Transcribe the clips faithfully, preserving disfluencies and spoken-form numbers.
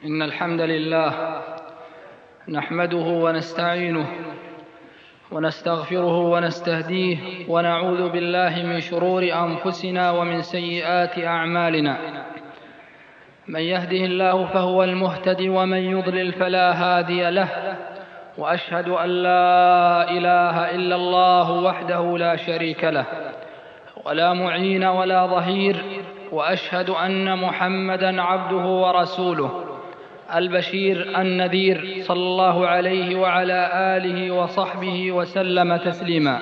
إن الحمد لله نحمده ونستعينه ونستغفره ونستهديه ونعوذ بالله من شرور أنفسنا ومن سيئات أعمالنا. من يهده الله فهو المهتدي ومن يضلل فلا هادي له، وأشهد أن لا إله إلا الله وحده لا شريك له ولا معين ولا ظهير، وأشهد أن محمدًا عبده ورسوله البشير النذير صلى الله عليه وعلى آله وصحبه وسلم تسليما.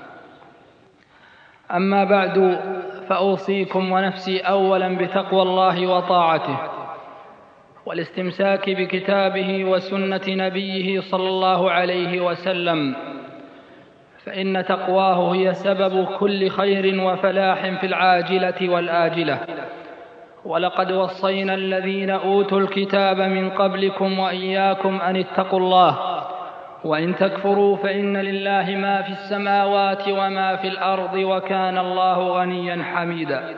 أما بعد، فأوصيكم ونفسي أولا بتقوى الله وطاعته والاستمساك بكتابه وسنة نبيه صلى الله عليه وسلم، فإن تقواه هي سبب كل خير وفلاح في العاجلة والآجلة. ولقد وصينا الذين أوتوا الكتاب من قبلكم وإياكم أن اتقوا الله، وإن تكفروا فإن لله ما في السماوات وما في الأرض وكان الله غنيا حميدا.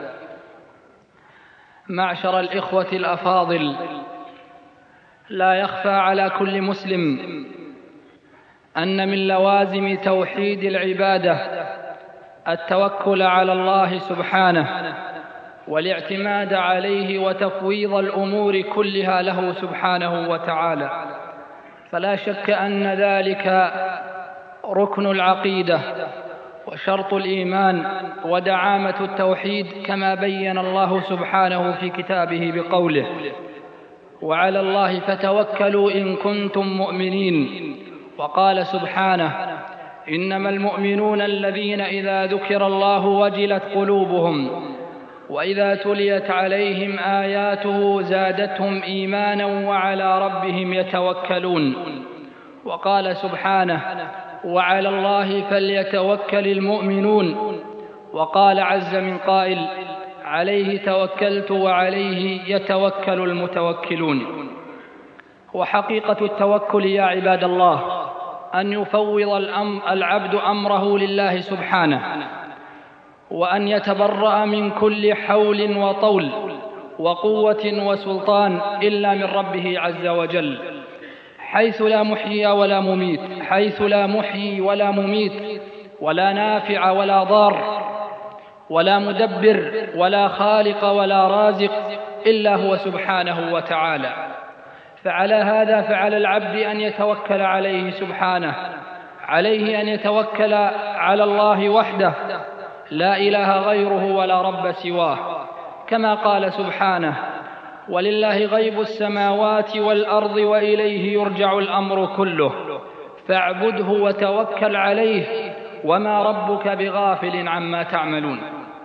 معشر الإخوة الأفاضل، لا يخفى على كل مسلم أن من لوازم توحيد العبادة التوكل على الله سبحانه والاعتماد عليه وتفويض الأمور كلها له سبحانه وتعالى، فلا شك أن ذلك ركن العقيدة وشرط الإيمان ودعامة التوحيد، كما بين الله سبحانه في كتابه بقوله: وعلى الله فتوكلوا إن كنتم مؤمنين. وقال سبحانه: إنما المؤمنون الذين إذا ذكر الله وجلت قلوبهم وإذا تليت عليهم آياته زادتهم إيمانا وعلى ربهم يتوكلون. وقال سبحانه: وعلى الله فليتوكل المؤمنون. وقال عز من قائل: عليه توكلت وعليه يتوكل المتوكلون. وحقيقة التوكل يا عباد الله أن يفوض العبد أمره لله سبحانه، وأن يتبرأ من كل حول وطول وقوة وسلطان إلا من ربه عز وجل، حيث لا محيي ولا مميت حيث لا محيي ولا مميت ولا نافع ولا ضار ولا مدبر ولا خالق ولا رازق إلا هو سبحانه وتعالى. فعلى هذا فعلى العبد أن يتوكل عليه سبحانه، عليه أن يتوكل على الله وحده لا إله غيره ولا رب سواه، كما قال سبحانه: ولله غيب السماوات والأرض وإليه يرجع الأمر كله فاعبده وتوكل عليه وما ربك بغافل عما تعملون.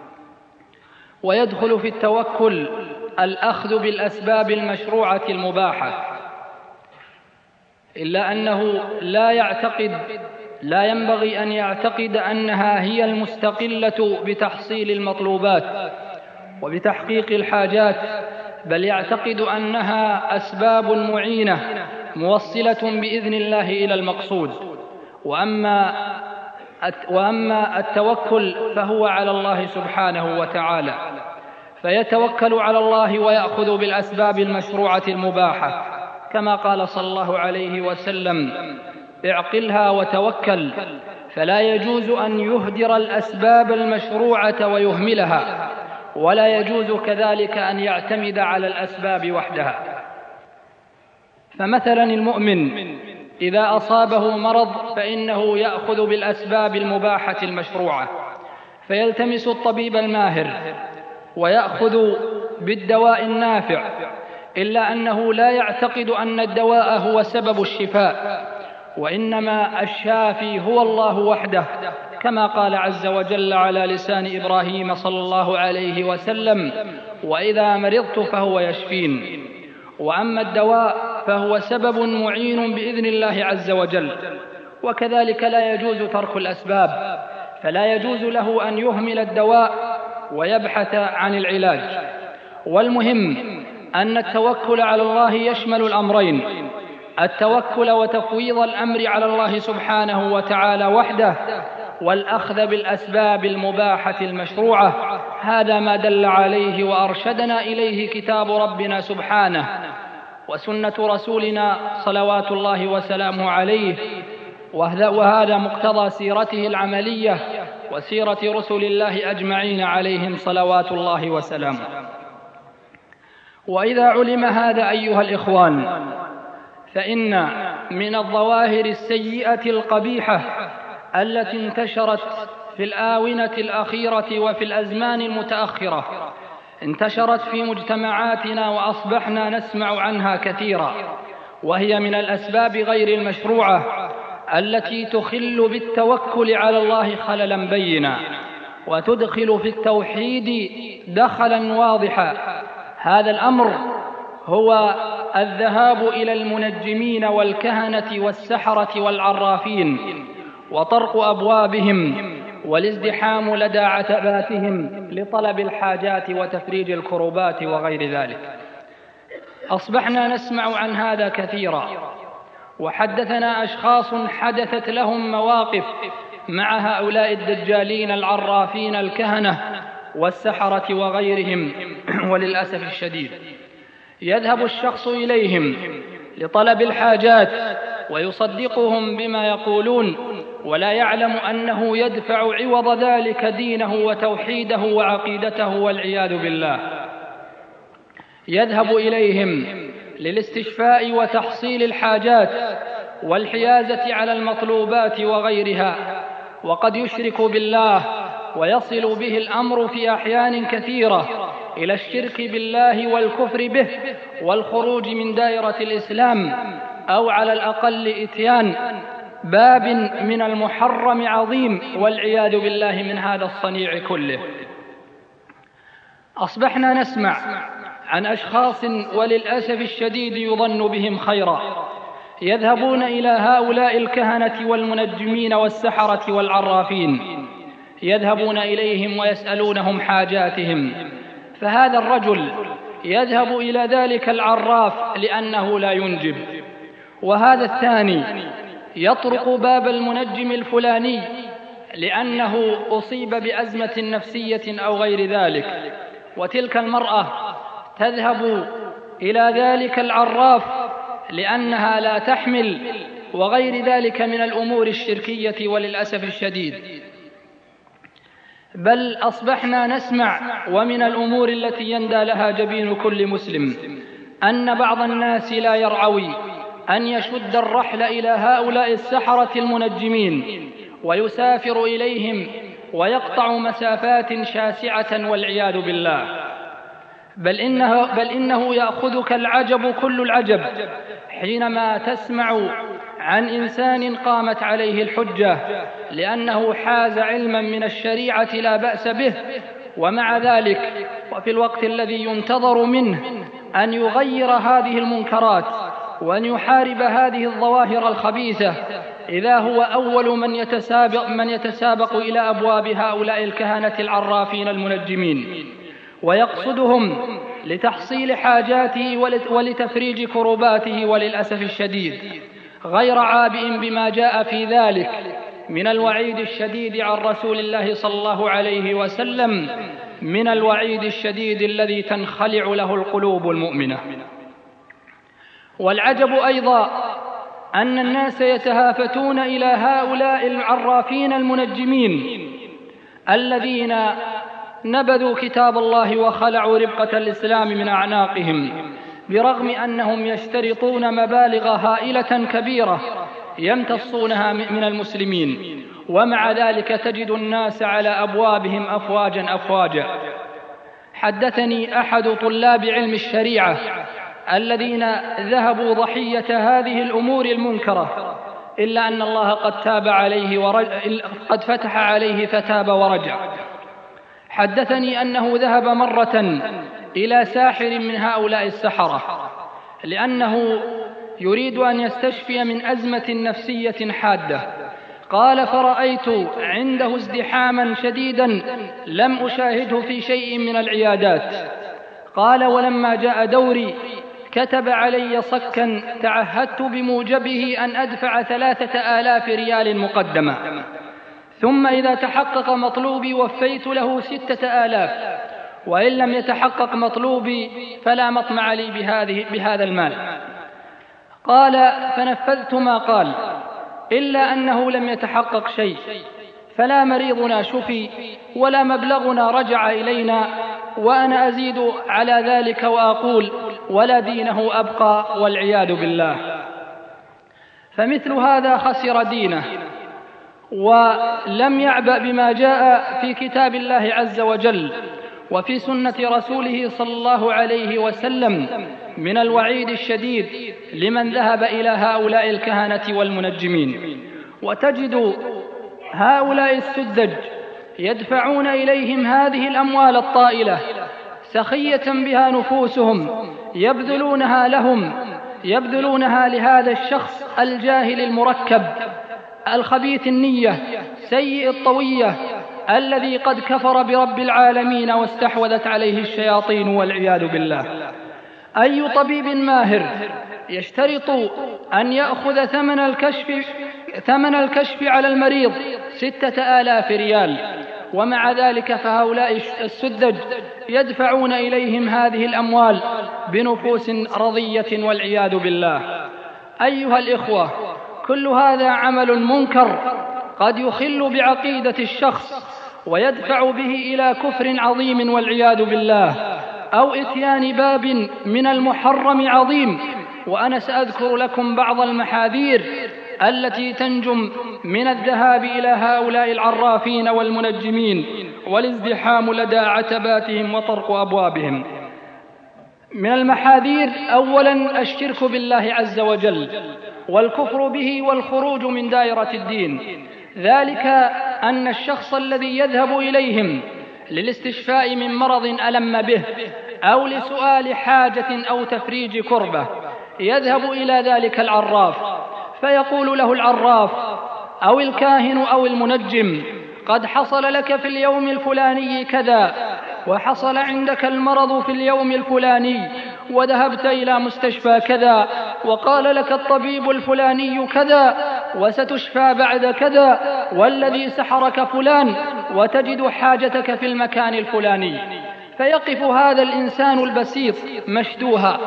ويدخل في التوكل الأخذ بالأسباب المشروعة المباحة، إلا أنه لا يعتقد لا ينبغي أن يعتقد أنها هي المستقلة بتحصيل المطلوبات وبتحقيق الحاجات، بل يعتقد أنها أسباب معينة موصلة بإذن الله إلى المقصود. وأما وأما التوكل فهو على الله سبحانه وتعالى، فيتوكل على الله ويأخذ بالأسباب المشروعة المباحة، كما قال صلى الله عليه وسلم: اعقلها وتوكل. فلا يجوز أن يهدر الأسباب المشروعة ويهملها، ولا يجوز كذلك أن يعتمد على الأسباب وحدها. فمثلا المؤمن إذا أصابه مرض فإنه يأخذ بالأسباب المباحة المشروعة، فيلتمس الطبيب الماهر ويأخذ بالدواء النافع، إلا أنه لا يعتقد أن الدواء هو سبب الشفاء، وإنما الشافي هو الله وحده، كما قال عز وجل على لسان إبراهيم صلى الله عليه وسلم: وإذا مرضت فهو يشفين. وأما الدواء فهو سبب معين بإذن الله عز وجل. وكذلك لا يجوز ترك الأسباب، فلا يجوز له أن يهمل الدواء ويبحث عن العلاج. والمهم أن التوكل على الله يشمل الأمرين: التوكل وتفويض الأمر على الله سبحانه وتعالى وحده، والأخذ بالأسباب المباحة المشروعة. هذا ما دل عليه وأرشدنا إليه كتاب ربنا سبحانه، وسنة رسولنا صلوات الله وسلامه عليه، وهذا مقتضى سيرته العملية وسيرة رسل الله أجمعين عليهم صلوات الله وسلامه. وإذا علم هذا أيها الإخوان، فإن من الظواهر السيئة القبيحة التي انتشرت في الآونة الأخيرة وفي الأزمان المتأخرة، انتشرت في مجتمعاتنا وأصبحنا نسمع عنها كثيرا، وهي من الأسباب غير المشروعة التي تخل بالتوكل على الله خللا بينا، وتدخل في التوحيد دخلا واضحا. هذا الأمر هو الذهاب إلى المنجمين والكهنة والسحرة والعرافين وطرق أبوابهم والازدحام لدى عتباتهم لطلب الحاجات وتفريج الكربات وغير ذلك. أصبحنا نسمع عن هذا كثيرا، وحدثنا أشخاص حدثت لهم مواقف مع هؤلاء الدجالين العرافين الكهنة والسحرة وغيرهم. وللأسف الشديد يذهب الشخص إليهم لطلب الحاجات ويصدقهم بما يقولون، ولا يعلم أنه يدفع عوض ذلك دينه وتوحيده وعقيدته والعياذ بالله. يذهب إليهم للاستشفاء وتحصيل الحاجات والحيازة على المطلوبات وغيرها، وقد يشرك بالله ويصل به الأمر في أحيان كثيرة إلى الشرك بالله والكفر به والخروج من دائرة الإسلام، أو على الأقل إتيان باب من المحرم عظيم، والعياذ بالله من هذا الصنيع كله. أصبحنا نسمع عن أشخاص وللأسف الشديد يظن بهم خيرا، يذهبون إلى هؤلاء الكهنة والمنجمين والسحرة والعرافين، يذهبون إليهم ويسألونهم حاجاتهم، فهذا الرجل يذهب إلى ذلك العراف لأنه لا ينجب، وهذا الثاني يطرق باب المنجم الفلاني لأنه أصيب بأزمة نفسية أو غير ذلك، وتلك المرأة تذهب إلى ذلك العراف لأنها لا تحمل، وغير ذلك من الأمور الشركية وللأسف الشديد. بل أصبحنا نسمع ومن الأمور التي يندى لها جبين كل مسلم أن بعض الناس لا يرعوي أن يشد الرحل إلى هؤلاء السحرة المنجمين ويسافر إليهم ويقطع مسافات شاسعة والعياذ بالله. بل إنه, بل إنه يأخذك العجب كل العجب حينما تسمع عن إنسان قامت عليه الحجة لأنه حاز علما من الشريعة لا بأس به، ومع ذلك وفي الوقت الذي ينتظر منه أن يغير هذه المنكرات وأن يحارب هذه الظواهر الخبيثة، إذا هو أول من يتسابق, من يتسابق إلى أبواب هؤلاء الكهنة العرافين المنجمين ويقصدهم لتحصيل حاجاته ولتفريج كرباته، وللأسف الشديد غير عابئ بما جاء في ذلك من الوعيد الشديد عن رسول الله صلى الله عليه وسلم، من الوعيد الشديد الذي تنخلع له القلوب المؤمنة. والعجب أيضا أن الناس يتهافتون إلى هؤلاء العرافين المنجمين الذين نبذوا كتاب الله وخلعوا ربقة الإسلام من أعناقهم، برغم أنهم يشترطون مبالغ هائلة كبيرة يمتصونها من المسلمين، ومع ذلك تجد الناس على أبوابهم أفواجا أفواجا. حدثني أحد طلاب علم الشريعة الذين ذهبوا ضحية هذه الأمور المنكرة، إلا أن الله قد تاب عليه ورجع، قد فتح عليه فتاب ورجع. حدثني أنه ذهب مرة إلى ساحر من هؤلاء السحرة لأنه يريد أن يستشفي من أزمة نفسية حادة. قال: فرأيت عنده ازدحاما شديدا لم أشاهده في شيء من العيادات. قال: ولما جاء دوري كتب علي صكا تعهدت بموجبه أن أدفع ثلاثة آلاف ريال مقدمة، ثم إذا تحقق مطلوبي وفيت له ستة آلاف، وإن لم يتحقق مطلوبي فلا مطمع لي بهذه بهذا المال. قال: فنفذت ما قال، إلا أنه لم يتحقق شيء، فلا مريضنا شفي ولا مبلغنا رجع إلينا، وأنا أزيد على ذلك وأقول: ولا دينه أبقى والعياذ بالله. فمثل هذا خسر دينه ولم يعبأ بما جاء في كتاب الله عز وجل وفي سنة رسوله صلى الله عليه وسلم من الوعيد الشديد لمن ذهب إلى هؤلاء الكهنة والمنجمين. وتجد هؤلاء السذج يدفعون إليهم هذه الأموال الطائلة سخية بها نفوسهم، يبذلونها لهم، يبذلونها لهذا الشخص الجاهل المركب الخبيث النية سيء الطوية الذي قد كفر برب العالمين واستحوذت عليه الشياطين والعياذ بالله. أي طبيب ماهر يشترط أن يأخذ ثمن الكشف ثمن الكشف على المريض ستة آلاف ريال، ومع ذلك فهؤلاء السذج يدفعون إليهم هذه الأموال بنفوس رضية والعياذ بالله. أيها الإخوة، كل هذا عمل منكر قد يخل بعقيدة الشخص ويدفع به إلى كفر عظيم والعياذ بالله، أو إتيان باب من المحرم عظيم. وأنا سأذكر لكم بعض المحاذير التي تنجم من الذهاب إلى هؤلاء العرافين والمنجمين والازدحام لدى عتباتهم وطرق أبوابهم. من المحاذير: أولا الشرك بالله عز وجل والكفر به والخروج من دائرة الدين، ذلك أن الشخص الذي يذهب إليهم للاستشفاء من مرض ألم به أو لسؤال حاجة أو تفريج كربة يذهب إلى ذلك العراف، فيقول له العراف أو الكاهن أو المنجم: قد حصل لك في اليوم الفلاني كذا، وحصل عندك المرض في اليوم الفلاني، وذهبت إلى مستشفى كذا، وقال لك الطبيب الفلاني كذا، وستشفى بعد كذا، والذي سحرك فلان، وتجد حاجتك في المكان الفلاني. فيقف هذا الإنسان البسيط مشدوها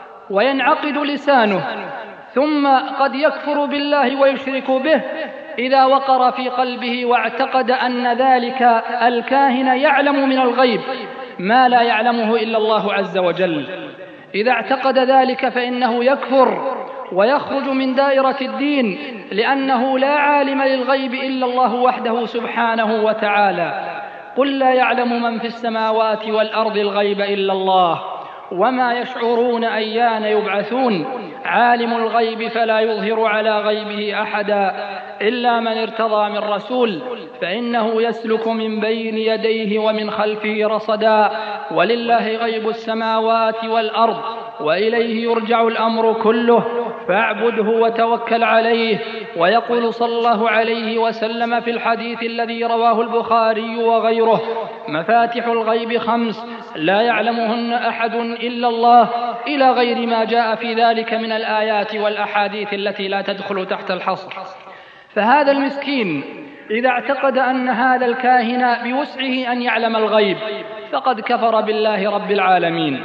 وينعقد لسانه، ثم قد يكفر بالله ويشرك به إذا وقر في قلبه واعتقد أن ذلك الكاهن يعلم من الغيب ما لا يعلمه إلا الله عز وجل. إذا اعتقد ذلك فإنه يكفر ويخرج من دائرة الدين، لأنه لا عالم للغيب إلا الله وحده سبحانه وتعالى. قل لا يعلم من في السماوات والأرض الغيب إلا الله وما يشعرون أيان يبعثون. عالم الغيب فلا يظهر على غيبه أحدا إلا من ارتضى من رسول، فإنه يسلك من بين يديه ومن خلفه رصدا. ولله غيب السماوات والأرض وإليه يرجع الأمر كله فاعبده وتوكل عليه. ويقول صلى الله عليه وسلم في الحديث الذي رواه البخاري وغيره: مفاتح الغيب خمس لا يعلمهن أحد إلا الله، إلى غير ما جاء في ذلك من الآيات والأحاديث التي لا تدخل تحت الحصر. فهذا المسكين إذا اعتقد أن هذا الكاهن بوسعه أن يعلم الغيب فقد كفر بالله رب العالمين.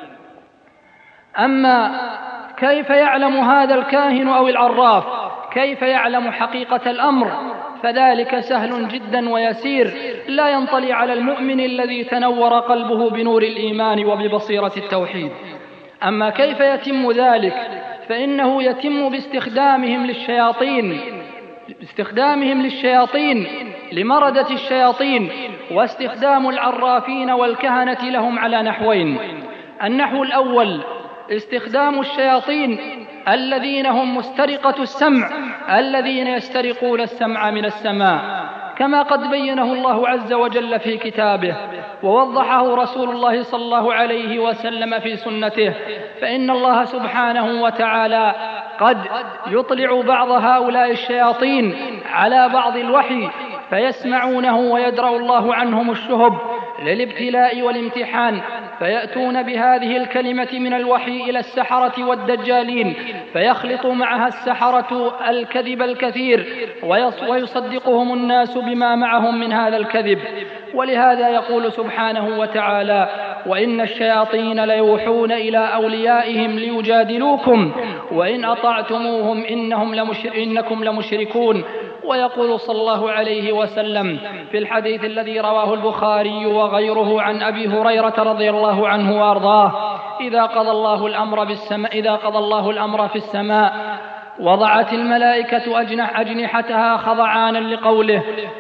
أما كيف يعلم هذا الكاهن أو العراف، كيف يعلم حقيقة الأمر؟ فذلك سهل جدا ويسير، لا ينطلي على المؤمن الذي تنور قلبه بنور الإيمان وببصيرة التوحيد. أما كيف يتم ذلك؟ فإنه يتم باستخدامهم للشياطين باستخدامهم للشياطين لمردة الشياطين، واستخدام العرافين والكهنة لهم على نحوين. النحو الأول: استخدام الشياطين الذين هم مسترقة السمع، الذين يسترقون السمع من السماء، كما قد بينه الله عز وجل في كتابه ووضحه رسول الله صلى الله عليه وسلم في سنته. فإن الله سبحانه وتعالى قد يطلع بعض هؤلاء الشياطين على بعض الوحي فيسمعونه ويدرأ الله عنهم الشهب للابتلاء والامتحان، فيأتون بهذه الكلمة من الوحي إلى السحرة والدجالين فيخلط معها السحرة الكذب الكثير ويصدقهم الناس بما معهم من هذا الكذب. ولهذا يقول سبحانه وتعالى: وإن الشياطين ليوحون إلى أوليائهم ليجادلوكم وإن أطعتموهم إنهم لمشر إنكم لمشركون. ويقول صلى الله عليه وسلم في الحديث الذي رواه البخاري وغيره عن أبي هريرة رضي الله عنه وأرضاه: إذا قضى الله الأمر بالسماء إذا قضى الله الأمر في السماء وضعت الملائكة أجنح أجنحتها خضعانا لقوله،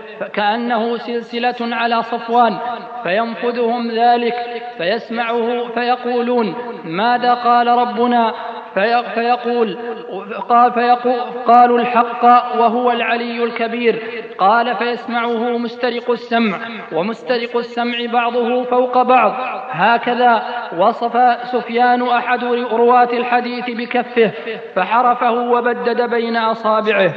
كأنه سلسلة على صفوان، فينفذهم ذلك فيسمعه فيقولون: ماذا قال ربنا؟ فيقول قال فيقول قالوا: الحق وهو العلي الكبير. قال: فيسمعه مسترق السمع، ومسترق السمع بعضه فوق بعض. هكذا وصف سفيان أحد رواة الحديث بكفه فحرفه وبدد بين أصابعه.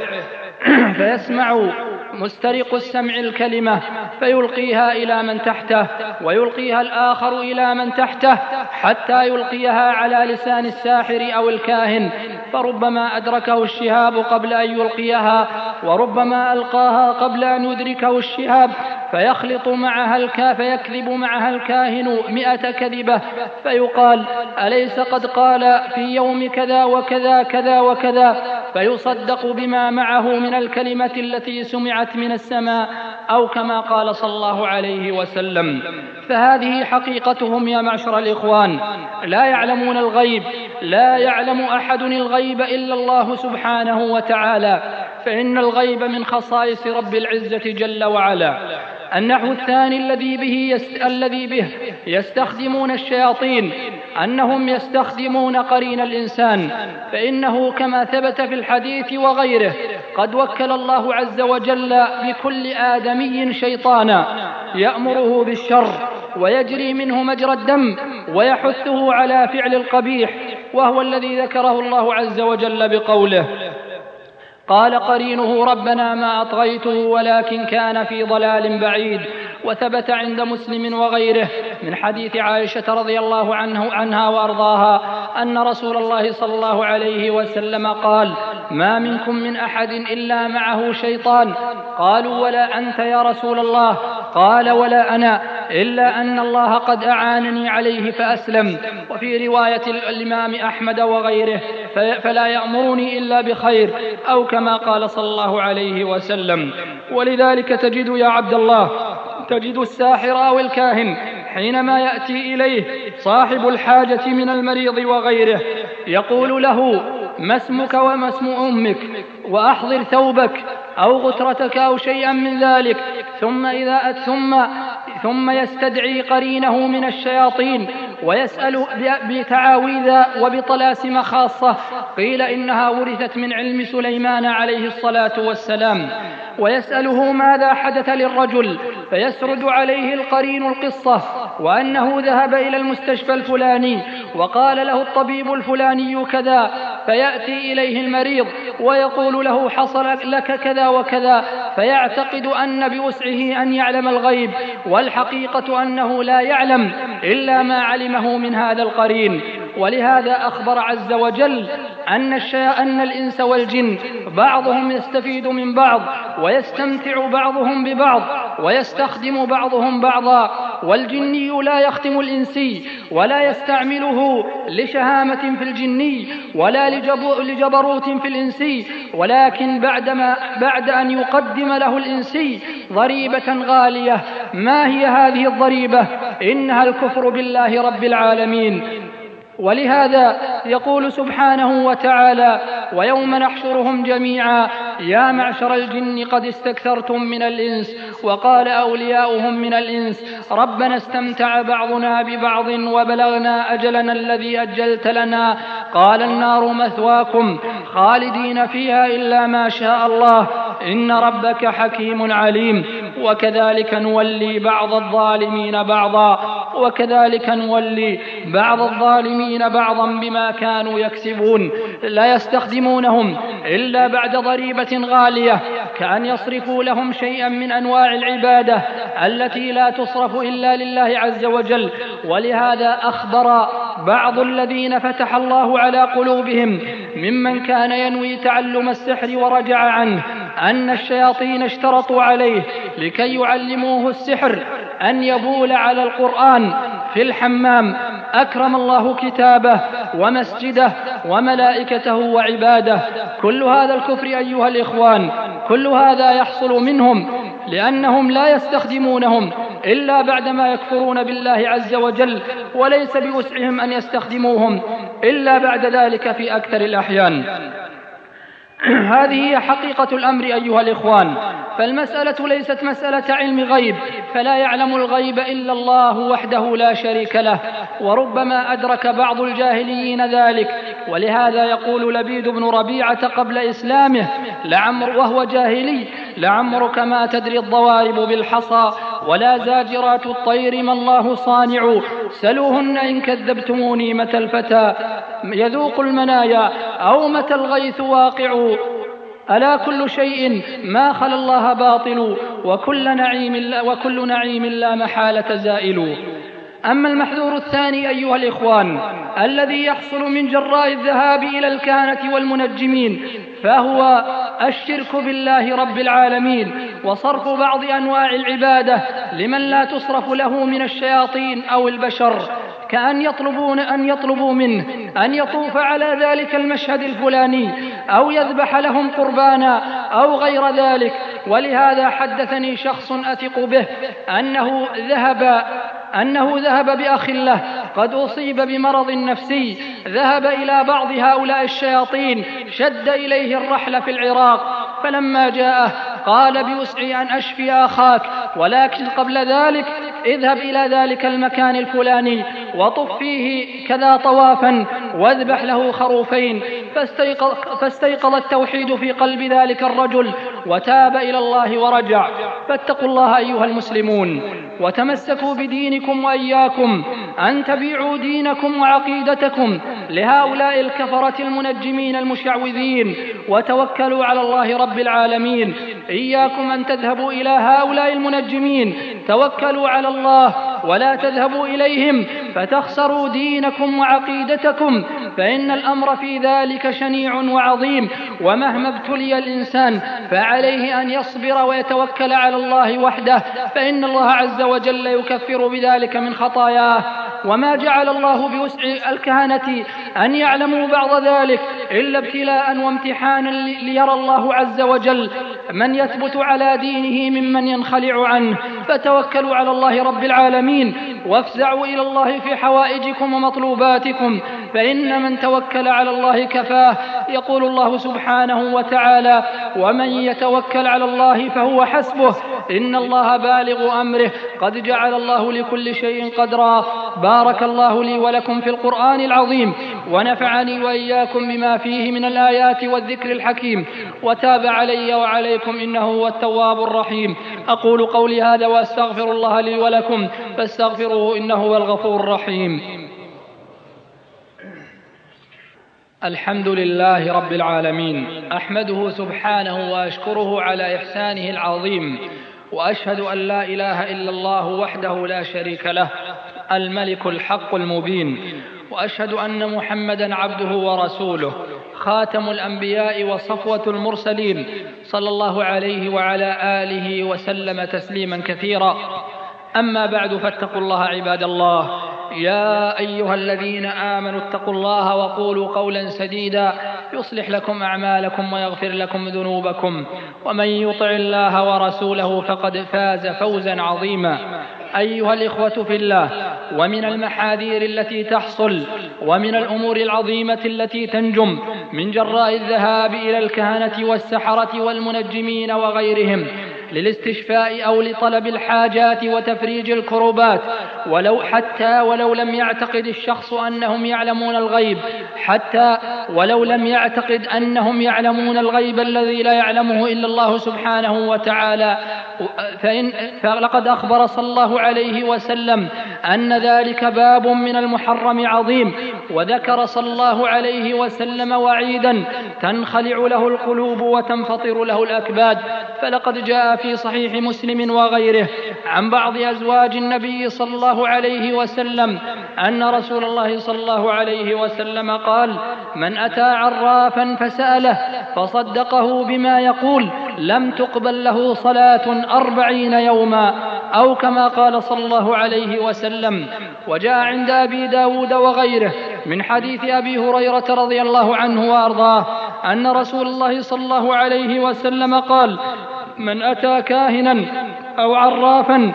فيسمع مسترق السمع الكلمة فيلقيها إلى من تحته، ويلقيها الآخر إلى من تحته، حتى يلقيها على لسان الساحر أو الكاهن، فربما أدركه الشهاب قبل أن يلقيها، وربما ألقاها قبل أن يدركه الشهاب، فيخلط معها الكا فيكذب معها الكاهن مئة كذبة، فيقال: أليس قد قال في يوم كذا وكذا كذا وكذا؟ فيصدق بما معه من الكلمة التي سمعت من السماء، أو كما قال صلى الله عليه وسلم. فهذه حقيقتهم يا معشر الإخوان، لا يعلمون الغيب، لا يعلم أحد الغيب إلا الله سبحانه وتعالى، فإن الغيب من خصائص رب العزة جل وعلا. النحو الثاني الذي به, يست... الذي به يستخدمون الشياطين أنهم يستخدمون قرين الإنسان، فإنه كما ثبت في الحديث وغيره قد وكل الله عز وجل بكل آدمي شيطانا يأمره بالشر ويجري منه مجرى الدم ويحثه على فعل القبيح، وهو الذي ذكره الله عز وجل بقوله: قال قرينه ربنا ما أطغيته ولكن كان في ضلال بعيد. وثبت عند مسلم وغيره من حديث عائشة رضي الله عنه عنها وأرضاها أن رسول الله صلى الله عليه وسلم قال: ما منكم من أحد إلا معه شيطان. قالوا: ولا أنت يا رسول الله؟ قال: ولا أنا، إلا أن الله قد أعانني عليه فأسلم. وفي رواية الإمام أحمد وغيره: فلا يأمرني إلا بخير، أو كما قال صلى الله عليه وسلم. ولذلك تجد يا عبد الله تجد الساحر أو الكاهن حينما يأتي إليه صاحب الحاجة من المريض وغيره يقول له: ما اسمك وما اسم أمك، وأحضر ثوبك أو غترتك أو شيئا من ذلك، ثم إذا ثم ثم يستدعي قرينه من الشياطين ويسأل بتعاويذ وبطلاسم خاصة قيل إنها ورثت من علم سليمان عليه الصلاة والسلام، ويسأله ماذا حدث للرجل، فيسرد عليه القرين القصة، وأنه ذهب إلى المستشفى الفلاني وقال له الطبيب الفلاني كذا، فيأتي إليه المريض ويقول له: حصل لك كذا وكذا، فيعتقد أن بوسعه أن يعلم الغيب، والحقيقة أنه لا يعلم إلا ما علمه من هذا القرين. ولهذا أخبر عز وجل أن, أن الإنس والجن بعضهم يستفيد من بعض، ويستمتع بعضهم ببعض، ويستخدم بعضهم بعضا. والجني لا يختم الإنسي ولا يستعمله لشهامة في الجني ولا لجبروت في الإنسي، ولكن بعدما بعد أن يقدم له الإنسي ضريبة غالية. ما هي هذه الضريبة؟ إنها الكفر بالله رب العالمين. ولهذا يقول سبحانه وتعالى: ويوم نحشرهم جميعا يا معشر الجن قد استكثرتم من الإنس. وقال أولياؤهم من الإنس: ربنا استمتع بعضنا ببعض وبلغنا أجلنا الذي أجلت لنا، قال النار مثواكم خالدين فيها إلا ما شاء الله إن ربك حكيم عليم. وكذلك نولي بعض الظالمين بعضا وكذلك نولي بعض الظالمين بعضا بما كانوا يكسبون. لا يستخدمونهم إلا بعد ضريبة غالية، كأن يصرفوا لهم شيئا من أنواع العبادة التي لا تصرف إلا لله عز وجل. ولهذا أخبر بعض الذين فتح الله على قلوبهم ممن كان ينوي تعلم السحر ورجع عنه أن الشياطين اشترطوا عليه لكي يعلموه السحر أن يبول على القرآن في الحمام. أكرم الله كتابه ومسجده وملائكته وعباده. كل هذا الكفر أيها الإخوان، كل هذا يحصل منهم لأنهم لا يستخدمونهم إلا بعدما يكفرون بالله عز وجل، وليس بوسعهم أن يستخدموهم إلا بعد ذلك في أكثر الأحيان. هذه هي حقيقة الأمر أيها الإخوان. فالمسألة ليست مسألة علم غيب، فلا يعلم الغيب إلا الله وحده لا شريك له، وربما أدرك بعض الجاهليين ذلك. ولهذا يقول لبيد بن ربيعة قبل إسلامه لعمر وهو جاهلي: لعمرك ما تدري الضوارب بالحصى ولا زاجرات الطير ما الله صانع، سلوهن إن كذبتموني متى الفتى يذوق المنايا أو متى الغيث واقع، ألا كل شيء ما خلا الله باطل وكل نعيم لا, وكل نعيم لا محالة زائل. أما المحذور الثاني أيها الإخوان الذي يحصل من جراء الذهاب إلى الكهنة والمنجمين فهو الشرك بالله رب العالمين، وصرف بعض أنواع العبادة لمن لا تصرف له من الشياطين أو البشر، كأن يطلبون أن يطلبوا منه أن يطوف على ذلك المشهد الفلاني أو يذبح لهم قربانا أو غير ذلك. ولهذا حدثني شخص أثق به أنه ذهب أنه ذهب بأخ له قد أصيب بمرض نفسي، ذهب إلى بعض هؤلاء الشياطين، شد إليه الرحل في العراق، فلما جاءه قال بوسعي أن أشفي أخاك، ولكن قبل ذلك اذهب إلى ذلك المكان الفلاني وطف فيه كذا طوافا واذبح له خروفين. فاستيقظ, فاستيقظ التوحيد في قلب ذلك الرجل وتاب إلى الله ورجع. فاتقوا الله أيها المسلمون وتمسكوا بدينكم، وإياكم أن تبيعوا دينكم وعقيدتكم لهؤلاء الكفرة المنجمين المشعوذين، وتوكلوا على الله رب العالمين. إياكم أن تذهبوا إلى هؤلاء المنجمين، توكلوا على الله ولا تذهبوا إليهم فتخسروا دينكم وعقيدتكم، فإن الأمر في ذلك شنيع وعظيم. ومهما ابتلي الإنسان فعليه أن يصبر ويتوكل على الله وحده، فإن الله عز وجل يكفر بذلك من خطاياه. وما جعل الله بوسع الكهنة أن يعلموا بعض ذلك إلا ابتلاء وامتحانا ليرى الله عز وجل من يثبت على دينه ممن ينخلع عنه. فتوكلوا على الله رب العالمين وافزعوا إلى الله في حوائجكم ومطلوباتكم، فإن من توكل على الله كفاه. يقول الله سبحانه وتعالى: ومن يتوكل على الله فهو حسبه إن الله بالغ أمره قد جعل الله لكل شيء قدرا. بارك الله لي ولكم في القرآن العظيم، ونفعني وإياكم بما فيه من الآيات والذكر الحكيم، وتاب علي وعليكم إنه هو التواب الرحيم. أقول قولي هذا وأستغفر الله لي ولكم فاستغفروه إنه هو الغفور الرحيم. الحمد لله رب العالمين، أحمده سبحانه وأشكره على إحسانه العظيم، وأشهد أن لا إله إلا الله وحده لا شريك له الملك الحق المبين، وأشهد أن محمدًا عبده ورسوله خاتم الأنبياء وصفوة المرسلين، صلى الله عليه وعلى آله وسلم تسليما كثيرا. أما بعد، فاتقوا الله عباد الله. يا أيها الذين آمنوا اتقوا الله وقولوا قولا سديدا يصلح لكم أعمالكم ويغفر لكم ذنوبكم، ومن يطع الله ورسوله فقد فاز فوزا عظيما. أيها الإخوة في الله، ومن المحاذير التي تحصل ومن الأمور العظيمة التي تنجم من جراء الذهاب إلى الكهنة والسحرة والمنجمين وغيرهم للاستشفاء أو لطلب الحاجات وتفريج الكربات، ولو حتى ولو لم يعتقد الشخص أنهم يعلمون الغيب، حتى ولو لم يعتقد أنهم يعلمون الغيب الذي لا يعلمه إلا الله سبحانه وتعالى، فإن فلقد أخبر صلى الله عليه وسلم أن ذلك باب من المحرم عظيم، وذكر صلى الله عليه وسلم وعيدا تنخلع له القلوب وتنفطر له الأكباد. فلقد جاء في صحيح مسلم وغيره عن بعض أزواج النبي صلى الله عليه وسلم أن رسول الله صلى الله عليه وسلم قال: من أتى عرافا فسأله فصدقه بما يقول لم تقبل له صلاة أربعين يوما، أو كما قال صلى الله عليه وسلم. وجاء عند أبي داود وغيره من حديث أبي هريرة رضي الله عنه وأرضاه أن رسول الله صلى الله عليه وسلم قال: من أتى كاهنا أو عرافا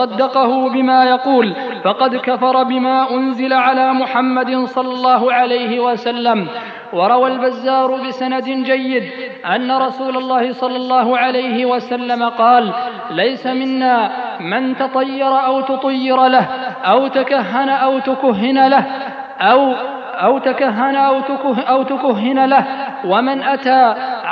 فصدقه بما يقول فقد كفر بما أنزل على محمد صلى الله عليه وسلم. وروى البزار بسند جيد أن رسول الله صلى الله عليه وسلم قال: ليس منا من تطير أو تطير له أو تكهن أو تكهن له أو أو تكهن أو, تكه أو تكهن له، ومن أتى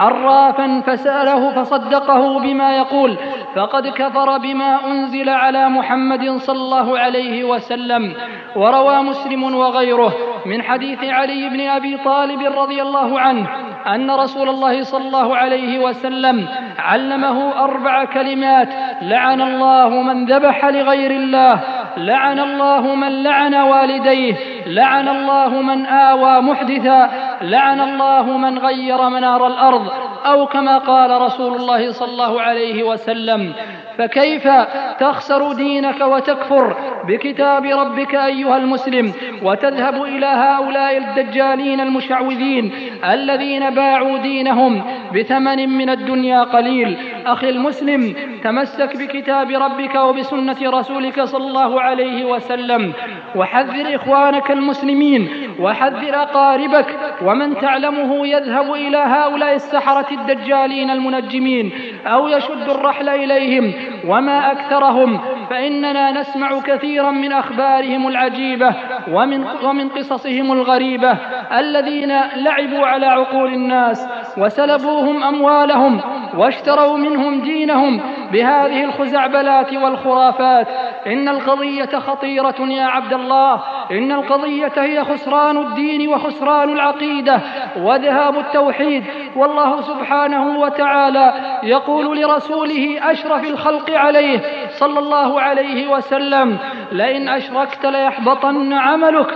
عرافا فسأله فصدقه بما يقول فقد كفر بما أنزل على محمد صلى الله عليه وسلم. وروى مسلم وغيره من حديث علي بن أبي طالب رضي الله عنه أن رسول الله صلى الله عليه وسلم علمه أربع كلمات: لعن الله من ذبح لغير الله، لعن الله من لعن والديه، لعن الله من آوى محدثا، لعن الله من غير منار الأرض، أو كما قال رسول الله صلى الله عليه وسلم. فكيف تخسر دينك وتكفر بكتاب ربك أيها المسلم وتذهب إلى هؤلاء الدجالين المشعوذين الذين باعوا دينهم بثمن من الدنيا قليل؟ أخي المسلم، تمسك بكتاب ربك وبسنة رسولك صلى الله عليه وسلم، وحذر إخوانك المسلمين، وحذر أقاربك ومن تعلمه يذهب إلى هؤلاء السحرة الدجالين المنجمين أو يشد الرحل إليهم، وما أكثرهم، فإننا نسمع كثيرا من أخبارهم العجيبة ومن, ومن قصصهم الغريبة الذين لعبوا على عقول الناس وسلبوهم أموالهم واشتروا منهم دينهم بهذه الخزعبلات والخرافات. إن القضية خطيرة يا عبد الله، إن القضية هي خسران الدين وخسران العقيدة وذهاب التوحيد. والله سبحانه وتعالى يقول لرسوله أشرف الخلق عليه صلى الله عليه وسلم: لئن أشركت ليحبطن عملك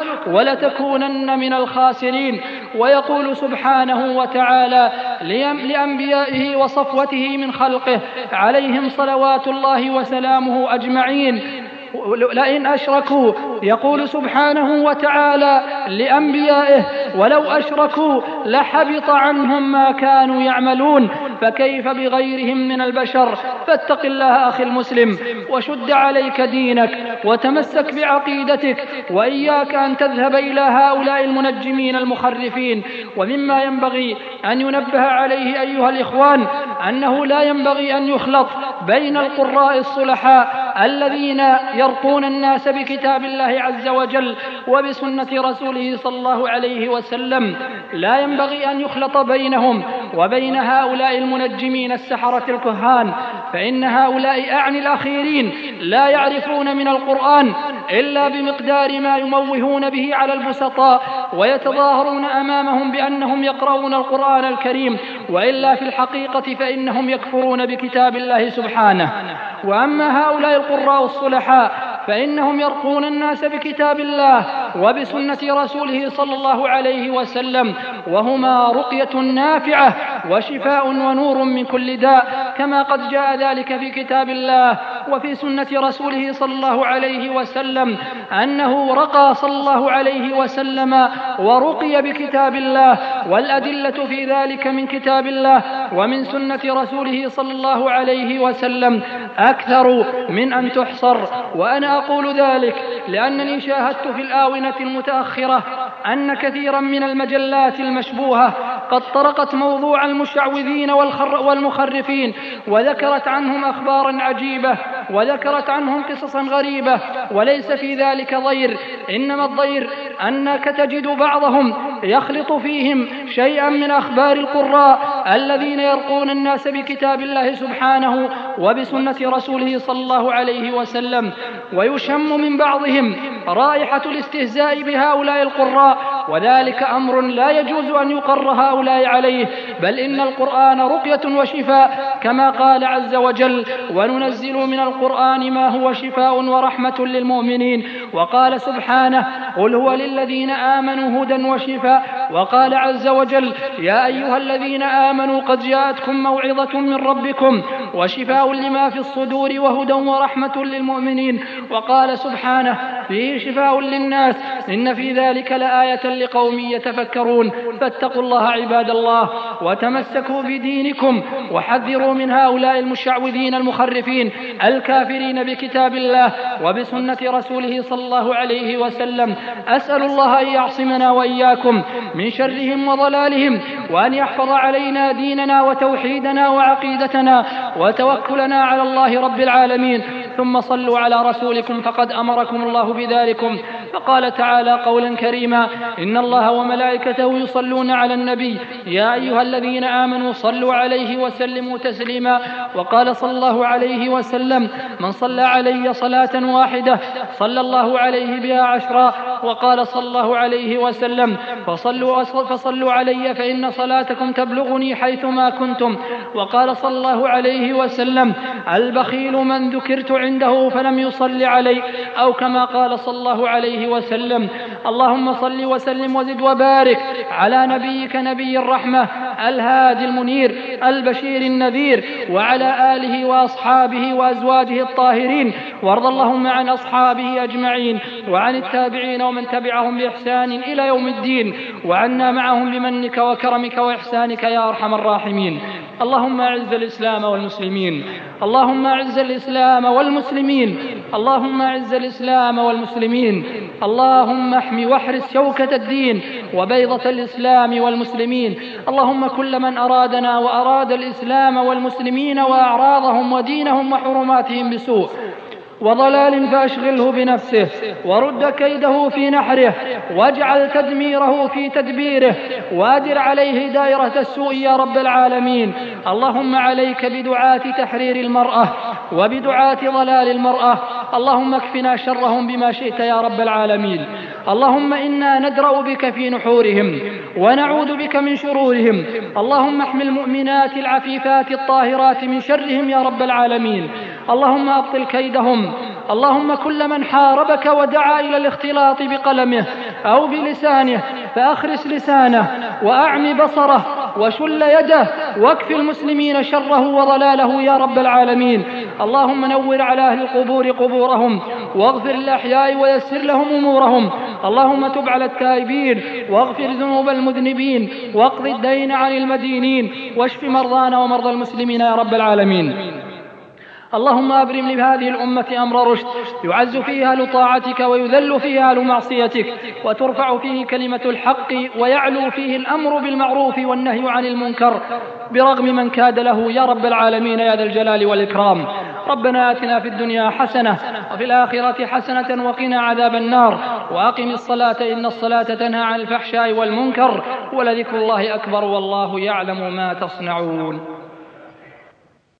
ولتكونن من الخاسرين. ويقول سبحانه وتعالى لأنبيائه وصفوته من خلقه عليهم صلوات الله وسلامه أجمعين: لئن أشركوا، يقول سبحانه وتعالى لأنبيائه: ولو أشركوا لحبط عنهم ما كانوا يعملون. فكيف بغيرهم من البشر؟ فاتق الله أخي المسلم، وشد عليك دينك وتمسك بعقيدتك، وإياك أن تذهب إلى هؤلاء المنجمين المخرفين. ومما ينبغي أن ينبه عليه أيها الإخوان أنه لا ينبغي أن يخلط بين القراء الصلحاء الذين يرقون الناس بكتاب الله عز وجل وبسنة رسوله صلى الله عليه وسلم، لا ينبغي أن يخلط بينهم وبين هؤلاء المنجمين السحرة الكهان، فإن هؤلاء أعني الأخيرين لا يعرفون من القرآن إلا بمقدار ما يموهون به على البسطاء ويتظاهرون أمامهم بأنهم يقرؤون القرآن الكريم، وإلا في الحقيقة فإنهم يكفرون بكتاب الله سبحانه. وأما هؤلاء القراء الصلحاء فإنهم يرقون الناس بكتاب الله وبسنة رسوله صلى الله عليه وسلم، وهما رقية نافعة وشفاء ونور من كل داء، كما قد جاء ذلك في كتاب الله وفي سنة رسوله صلى الله عليه وسلم أنه رقى صلى الله عليه وسلم ورقي بكتاب الله، والأدلة في ذلك من كتاب الله ومن سنة رسوله صلى الله عليه وسلم أكثر من أن تحصر. وأنا أقول ذلك لأنني شاهدت في الآونة المتأخرة أن كثيرا من المجلات المشبوهة قد طرقت موضوع المشعوذين والمخرفين وذكرت عنهم أخبارا عجيبة وذكرت عنهم قصصا غريبة، وليس في ذلك ضير، إنما الضير أنك تجد بعضهم يخلط فيهم شيئا من أخبار القراء الذين يرقون الناس بكتاب الله سبحانه وبسنة رسوله صلى الله عليه وسلم، ويشم من بعضهم رائحة الاستهزاء بهؤلاء القراء، وذلك أمر لا يجوز أن يقر هؤلاء عليه، بل إن القرآن رقية وشفاء كما قال عز وجل: وننزل من القرآن ما هو شفاء ورحمة للمؤمنين. وقال سبحانه: قل هو للذين آمنوا هدى وشفاء وقال عز وجل: يا أيها الذين آمنوا قد جاءتكم موعظة من ربكم وشفاء لما في الصدور وهدى ورحمة للمؤمنين. وقال سبحانه: فيه شفاء للناس إن في ذلك لآية لقوم يتفكرون. فاتقوا الله عباد الله وتمسكوا بدينكم وحذروا من هؤلاء المشعوذين المخرفين الكافرين بكتاب الله وبسنة رسوله صلى الله عليه وسلم. أسأل الله أن يعصمنا وإياكم من شرهم وضلالهم، وأن يحفظ علينا ديننا وتوحيدنا وعقيدتنا وتوكلنا على الله رب العالمين. ثم صلوا على رسولكم فقد أمركم الله بذلكم، فقال تعالى قولا كريما: إن الله وملائكته يصلون على النبي يا أيها الذين آمنوا صلوا عليه وسلموا تسليما. وقال صلى الله عليه وسلم: من صلى علي صلاة واحدة صلى الله عليه بها عشرا. وقال صلى الله عليه وسلم: فصلوا, فصلوا علي فإن صلاتكم تبلغني حيثما كنتم. وقال صلى الله عليه وسلم: البخيل من ذكرت عنده فلم يصل علي، أو كما قال صلى الله عليه وسلم. اللهم صل وسلم وزد وبارك على نبيك نبي الرحمة الهادي المنير البشير النذير، وعلى آله وأصحابه وأزواجه الطاهرين، وارض اللهم عن أصحابه أجمعين وعن التابعين ومن تبعهم بإحسان إلى يوم الدين، وعنا معهم بمنك وكرمك وإحسانك يا أرحم الراحمين. اللهم أعز الإسلام والمسلمين، اللهم أعز الإسلام والمسلمين، اللهم أعز الإسلام والمسلمين، اللهم احمي واحرس شوكة الدين وبيضة الإسلام والمسلمين. اللهم كل من أرادنا وأراد الإسلام والمسلمين وأعراضهم ودينهم وحرماتهم بسوء وضلال فأشغله بنفسه، ورد كيده في نحره، واجعل تدميره في تدبيره، وادر عليه دائرة السوء يا رب العالمين. اللهم عليك بدعاة تحرير المرأة وبدعاة ضلال المرأة، اللهم اكفنا شرهم بما شئت يا رب العالمين. اللهم إنا ندرأ بك في نحورهم ونعوذ بك من شرورهم. اللهم احمي المؤمنات العفيفات الطاهرات من شرهم يا رب العالمين. اللهم أبطل كيدهم. اللهم كل من حاربك ودعا إلى الاختلاط بقلمه أو بلسانه فأخرس لسانه وأعمي بصره وشل يده، واكف المسلمين شره وضلاله يا رب العالمين. اللهم نور على أهل القبور قبورهم، واغفر للأحياء ويسر لهم أمورهم. اللهم تب على التائبين واغفر ذنوب المذنبين واقض الدين عن المدينين، واشف مرضانا ومرضى المسلمين يا رب العالمين. اللهم أبرم لهذه الأمة أمر رشد يعز فيه أهل طاعتك ويذل فيه أهل معصيتك، وترفع فيه كلمة الحق ويعلو فيه الأمر بالمعروف والنهي عن المنكر برغم من كاد له يا رب العالمين يا ذا الجلال والإكرام. ربنا آتنا في الدنيا حسنة وفي الآخرة حسنة وقنا عذاب النار، وأقم الصلاة إن الصلاة تنهى عن الفحشاء والمنكر، ولذكر الله أكبر والله يعلم ما تصنعون.